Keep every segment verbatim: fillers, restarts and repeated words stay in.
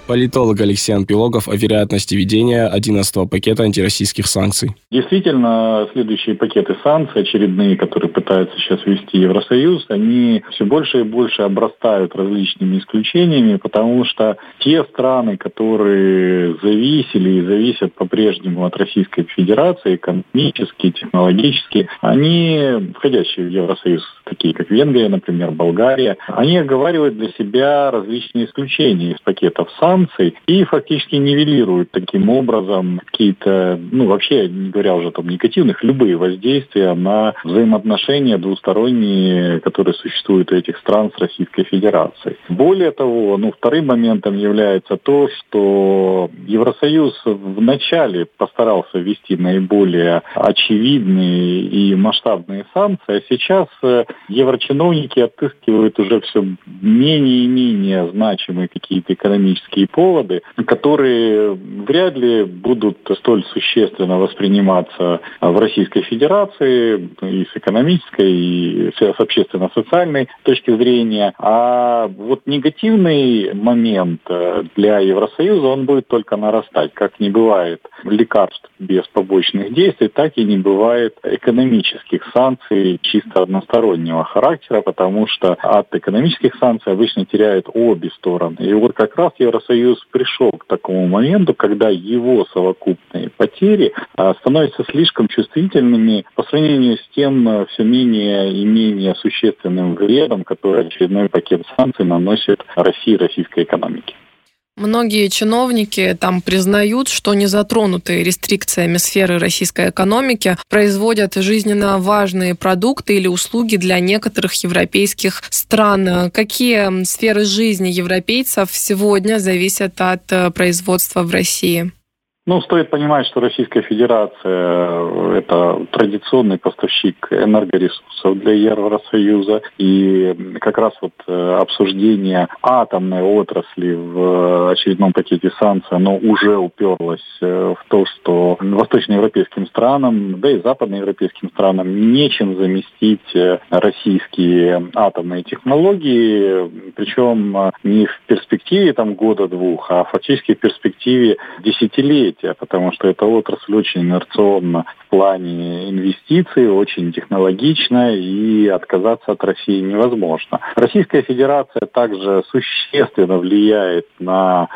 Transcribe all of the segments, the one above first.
Политолог Алексей Анпилогов о вероятности введения одиннадцатого пакета антироссийских санкций. Действительно, следующие пакеты санкций, очередные, которые пытается сейчас ввести Евросоюз, они все больше и больше обрастают различными исключениями, потому что те страны, которые зависели и зависят по-прежнему от Российской Федерации экономически, технологически, они, входящие в Евросоюз, такие как Венгрия, например, Болгария, они оговаривают для себя различные исключения из пакетов санкций и фактически нивелируют таким образом какие-то, ну вообще, не говоря уже там негативных, любые воздействия на взаимоотношения двусторонние, которые существуют у этих стран с Российской Федерацией. Более того, ну, вторым моментом является то, что Евросоюз вначале постарался ввести наиболее очевидные и масштабные санкции, а сейчас еврочиновники отыскивают уже все менее и менее значимые какие-то экономические поводы, которые вряд ли будут столь существенно восприниматься в Российской Федерации и с экономической, и с общественно-социальной точки зрения. А вот негативный момент для Евросоюза, он будет только нарастать. Как не бывает лекарств без побочных действий, так и не бывает экономических санкций чисто одностороннего характера, потому что от экономических санкций обычно теряют обе стороны. И вот как раз Евросоюз пришел к такому моменту, когда его совокупные потери становятся слишком чувствительными по сравнению с тем все менее и менее существенным вредом, который очередной пакет санкций наносит России и российской экономике. Многие чиновники там признают, что не затронутые рестрикциями сферы российской экономики производят жизненно важные продукты или услуги для некоторых европейских стран. Какие сферы жизни европейцев сегодня зависят от производства в России? Ну, стоит понимать, что Российская Федерация – это традиционный поставщик энергоресурсов для Евросоюза. И как раз вот обсуждение атомной отрасли в очередном пакете санкций, оно уже уперлось в то, что восточноевропейским странам, да и западноевропейским странам нечем заместить российские атомные технологии. Причем не в перспективе там, года-двух, а фактически в перспективе десятилетий. Потому что эта отрасль очень инерционна в плане инвестиций, очень технологична, и отказаться от России невозможно. Российская Федерация также существенно влияет на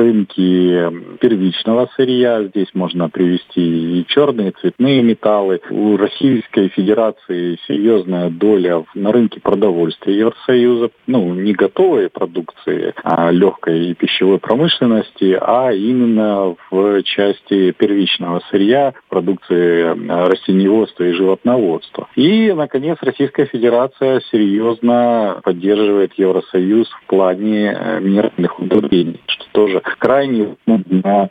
рынки первичного сырья. Здесь можно привести и черные, и цветные металлы. У Российской Федерации серьезная доля на рынке продовольствия Евросоюза. Ну, не готовой продукции, а легкой и пищевой промышленности, а именно в части первичного сырья, продукции растениеводства и животноводства. И, наконец, Российская Федерация серьезно поддерживает Евросоюз в плане минеральных удобрений, что тоже крайне для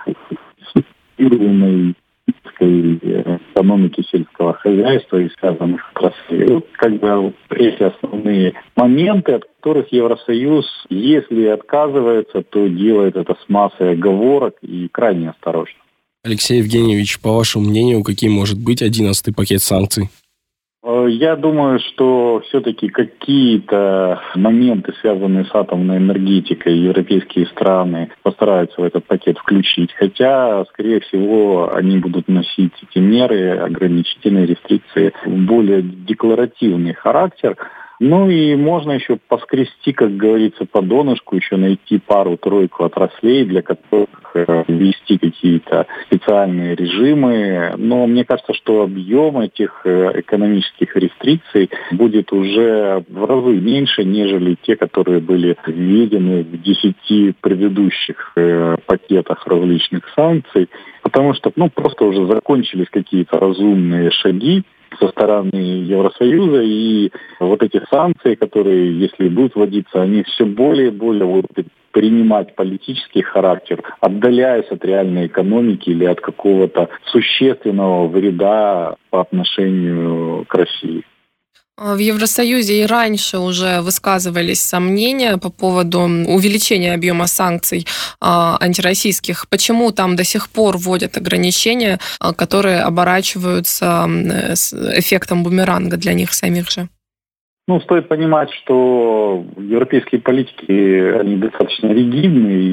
экономики сельского хозяйства и связанных отраслей. Вот как бы эти основные моменты, от которых Евросоюз, если отказывается, то делает это с массой оговорок и крайне осторожно. Алексей Евгеньевич, по вашему мнению, каким может быть одиннадцатый пакет санкций? Я думаю, что все-таки какие-то моменты, связанные с атомной энергетикой, европейские страны постараются в этот пакет включить. Хотя, скорее всего, они будут носить эти меры, ограничительные рестрикции, более декларативный характер. Ну и можно еще поскрести, как говорится, по донышку, еще найти пару-тройку отраслей, для которых ввести какие-то специальные режимы. Но мне кажется, что объем этих экономических рестрикций будет уже в разы меньше, нежели те, которые были введены в десяти предыдущих пакетах различных санкций. Потому что ну, просто уже закончились какие-то разумные шаги со стороны Евросоюза, и вот эти санкции, которые, если будут вводиться, они все более и более будут принимать политический характер, отдаляясь от реальной экономики или от какого-то существенного вреда по отношению к России. В Евросоюзе и раньше уже высказывались сомнения по поводу увеличения объема санкций а, антироссийских. Почему там до сих пор вводят ограничения, а, которые оборачиваются с эффектом бумеранга для них самих же? Ну, стоит понимать, что европейские политики, они достаточно ригидны, и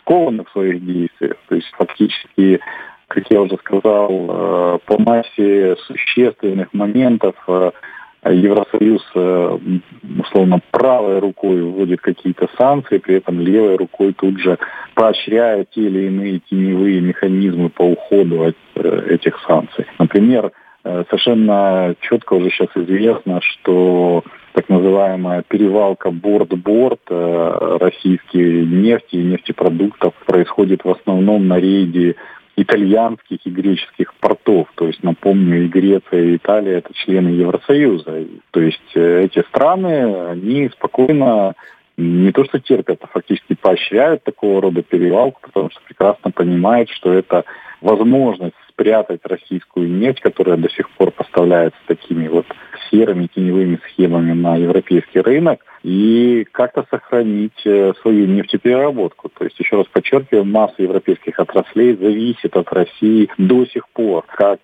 скованы в своих действиях. То есть фактически, как я уже сказал, по массе существенных моментов Евросоюз, условно, правой рукой вводит какие-то санкции, при этом левой рукой тут же поощряет те или иные теневые механизмы по уходу от этих санкций. Например, совершенно четко уже сейчас известно, что так называемая перевалка борт-борт российской нефти и нефтепродуктов происходит в основном на рейде итальянских и греческих портов. То есть, напомню, и Греция, и Италия – это члены Евросоюза. То есть эти страны, они спокойно не то что терпят, а фактически поощряют такого рода перевалку, потому что прекрасно понимают, что это возможность спрятать российскую нефть, которая до сих пор поставляется такими вот серыми теневыми схемами на европейский рынок, и как-то сохранить свою нефтепереработку. То есть, еще раз подчеркиваю, масса европейских отраслей зависит от России до сих пор, как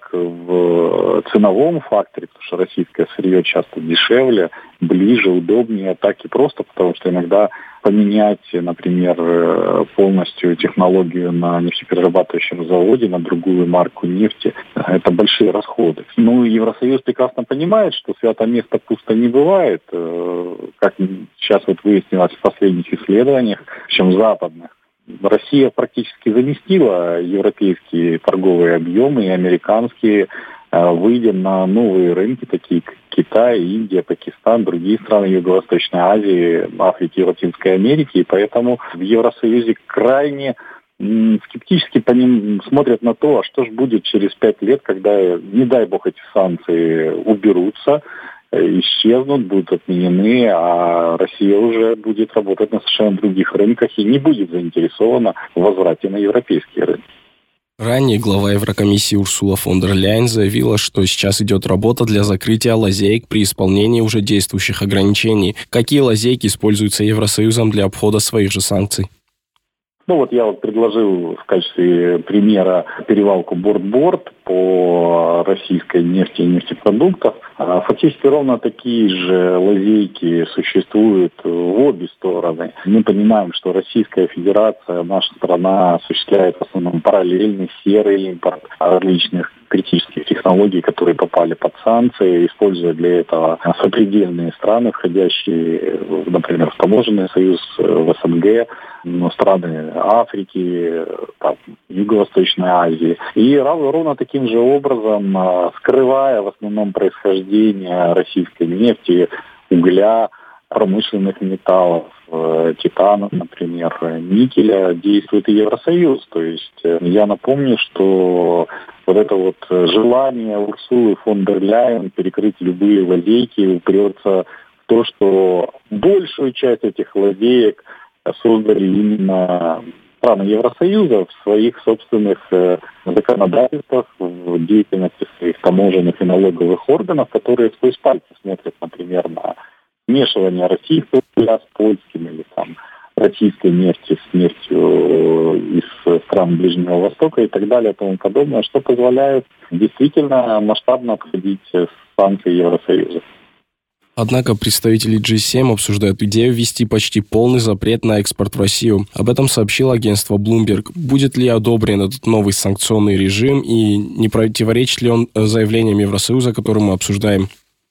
в ценовом факторе, потому что российское сырье часто дешевле, ближе, удобнее, так и просто, потому что иногда поменять, например, полностью технологию на нефтеперерабатывающем заводе на другую марку нефти, это большие расходы. Ну, Евросоюз прекрасно понимает, что свято место пусто не бывает, как сейчас вот выяснилось в последних исследованиях, причем западных. Россия практически заместила европейские торговые объемы и американские, выйдя на новые рынки, такие как Китай, Индия, Пакистан, другие страны Юго-Восточной Азии, Африки и Латинской Америки. И поэтому в Евросоюзе крайне скептически по ним смотрят на то, а что же будет через пять лет, когда, не дай бог, эти санкции уберутся, исчезнут, будут отменены, а Россия уже будет работать на совершенно других рынках и не будет заинтересована в возврате на европейские рынки. Ранее глава Еврокомиссии Урсула фон дер Ляйен заявила, что сейчас идет работа для закрытия лазеек при исполнении уже действующих ограничений. Какие лазейки используются Евросоюзом для обхода своих же санкций? Ну вот я вот предложил в качестве примера перевалку борт-борт по российской нефти и нефтепродуктах. Фактически ровно такие же лазейки существуют в обе стороны. Мы понимаем, что Российская Федерация, наша страна, осуществляет в основном параллельный серый импорт различных критических технологий, которые попали под санкции, используя для этого сопредельные страны, входящие, например, в таможенный союз, в СНГ, страны Африки, там, Юго-Восточной Азии. И ровно таким же образом, скрывая в основном происхождение российской нефти, угля, промышленных металлов, титана, например, никеля, действует и Евросоюз. То есть я напомню, что вот это вот желание Урсулы фон дер Ляйен перекрыть любые лазейки упрется в то, что большую часть этих лазеек создали именно страны Евросоюза в своих собственных законодательствах, в деятельности своих таможенных и налоговых органов, которые сквозь пальцы смотрят, например, на смешивание российского угля с польским или там российской нефти с нефтью из стран Ближнего Востока и так далее и тому подобное, что позволяет действительно масштабно обходить санкции Евросоюза. Однако представители джи семь обсуждают идею ввести почти полный запрет на экспорт в Россию. Об этом сообщило агентство Bloomberg. Будет ли одобрен этот новый санкционный режим и не противоречит ли он заявлениям Евросоюза, которые мы обсуждаем?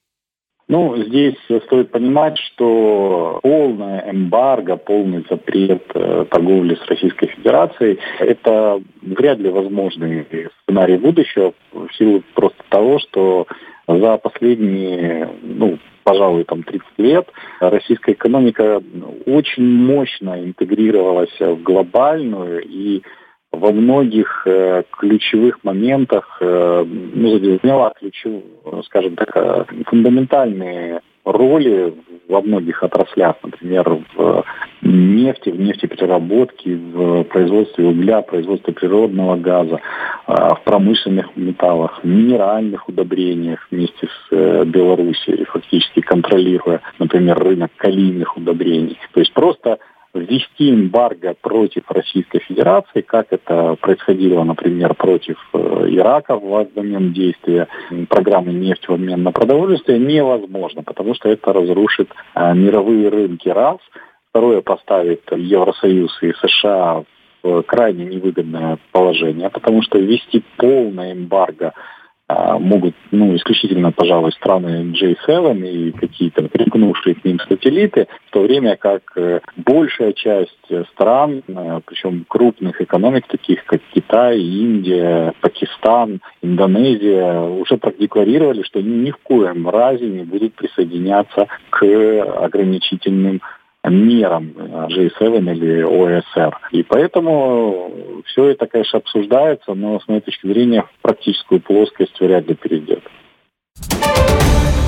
Ну, здесь стоит понимать, что полная эмбарго, полный запрет э, торговли с Российской Федерацией – это вряд ли возможный сценарий будущего в силу просто того, что за последние, ну, пожалуй, там тридцать лет российская экономика очень мощно интегрировалась в глобальную и во многих э, ключевых моментах э, ну, заняла ключевые, скажем так, э, фундаментальные роли во многих отраслях, например, в нефти, в нефтепереработке, в производстве угля, производстве природного газа, э, в промышленных металлах, в минеральных удобрениях вместе с э, Белоруссией, фактически контролируя, например, рынок калийных удобрений. То есть просто ввести эмбарго против Российской Федерации, как это происходило, например, против Ирака в момент действия программы «Нефть в обмен на продовольствие», невозможно, потому что это разрушит мировые рынки раз. Второе, поставит Евросоюз и США в крайне невыгодное положение, потому что ввести полное эмбарго могут, ну, исключительно, пожалуй, страны джей семь и какие-то пригнувшие к ним сателлиты, в то время как большая часть стран, причем крупных экономик, таких как Китай, Индия, Пакистан, Индонезия, уже продекларировали, что ни в коем разе не будут присоединяться к ограничительным мерам джей семь или о эс эр. И поэтому все это, конечно, обсуждается, но с моей точки зрения в практическую плоскость вряд ли перейдет.